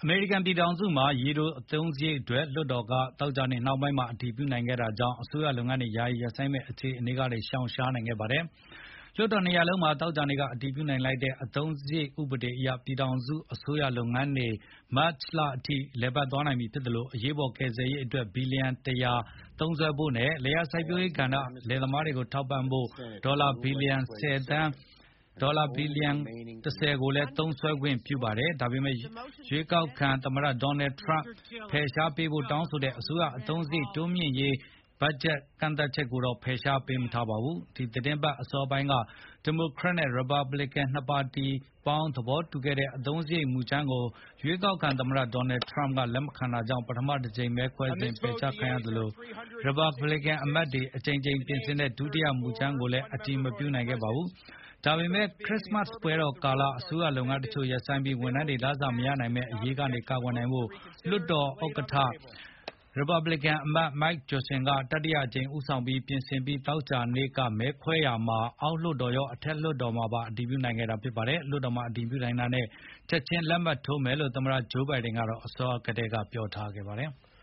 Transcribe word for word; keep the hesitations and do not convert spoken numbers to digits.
အမေရိကန်ပြည်ထောင်စုမှာရေတိုအသုံးစရိတ်အတွက်လွှတ်တော်ကသောကြာနေ့နှောင်းပိုင်းမှာအတည်ပြုနိုင်ခဲ့တာကြောင့်အစိုးရလုပ်ငန်းတွေယာယီရပ်ဆိုင်းမယ့်အခြေအနေကနေရှောင်ရှားနိုင်ခဲ့ပါတယ်။လွှတ်တော်နှစ်ရပ်လုံးမှာသောကြာနေ့ကအတည်ပြုနိုင်လိုက်တဲ့အသုံးစရိတ်ဥပဒေအရပြည်ထောင်စုအစိုးရလုပ်ငန်းတွေမတ်လအထိလည်ပတ်သွားနိုင်ပြီဖြစ်သလိုအရေးပေါ်ကယ်ဆယ်ရေးအတွက်ဘီလီယံတရာသုံးစွဲဖို့နဲ့လယ်ယာစိုက်ပျိုးရေးကဏ္ဍလယ်သမားတွေကိုထောက်ပံ့ဖို့ဒေါ်လာဘီလီယံဆယ်သန်းဒေါ်လာဘီလီယံတစ်ဆယ်ကိုလည်းသုံးစွဲခွင့်ပြုပါတယ်။ဒါပေမဲ့ရွေးကောက်ခံသမ္မတဒေါ်နယ်ထရန့်ဖယ်ရှားပေးဖို့တောင်းဆိုတဲ့အစိုးရအသုံးစရိတ်တိုးမြှင့်ရေးဘတ်ဂျက်ကန့်သတ်ချက်ကိုတော့ဖယ်ရှားပေးမထားပါဘူး။ဒီသတင်းပတ်အစောပိုင်းကဒီမိုကရက်နဲ့ရီပတ်ဘလစ်ကန်နှစ်ပါတီပေါင်းသဘောတူခဲ့တဲ့အသုံးစရိတ်မူကြမ်းကိုရွေးကောက်ခံသမ္မတဒေါ်နယ်ထရန့်ကလက်မခံတာကြောင့်ပထမတစ်ကြိမ်မဲခွဲစဉ်ပယ်ချခံရသလိုရီပတ်ဘလစ်ကန်အမတ်တွေအကြိမ်ကြိမ်ပြင်ဆင်တဲ့ဒုတိယမူကြမ်းကိုလည်းအတည်မပြုနိုင်ခဲ့ပါဘူး။ဒါပေမဲ့ခရစ်စမတ်ပွဲတော်ကာလအစိုးရလုပ်ငန်းတချို့ရပ်ဆိုင်းပြီးဝန်ထမ်းတွေလစာမရနိုင်မဲ့အရေးကနေကာကွယ်နိုင်ဖို့လွှတ်တော်ဥက္ကဋ္ဌရီပတ်ဘလစ်ကန်အမတ် Mike Johnson ကတတိယအကြိမ်ဦးဆောင်ပြင်ဆင်ပြီးသောကြာနေ့ကမဲခွဲရာမှာအောက်လွှတ်တော်ရောအထက်လွှတ်တော်မှာပါအတည်ပြုနိုင်ခဲ့တာဖြစ်ပါတယ်။လွှတ်တော်မှာအတည်ပြုနိုင်တာနဲ့ချက်ချင်းလက်မှတ်ထိုးမယ်လို့သမ္မတဂျိုးဘိုင်ဒန်ကတော့အစောကတည်းကပြောထားခဲ့ပါတယ်။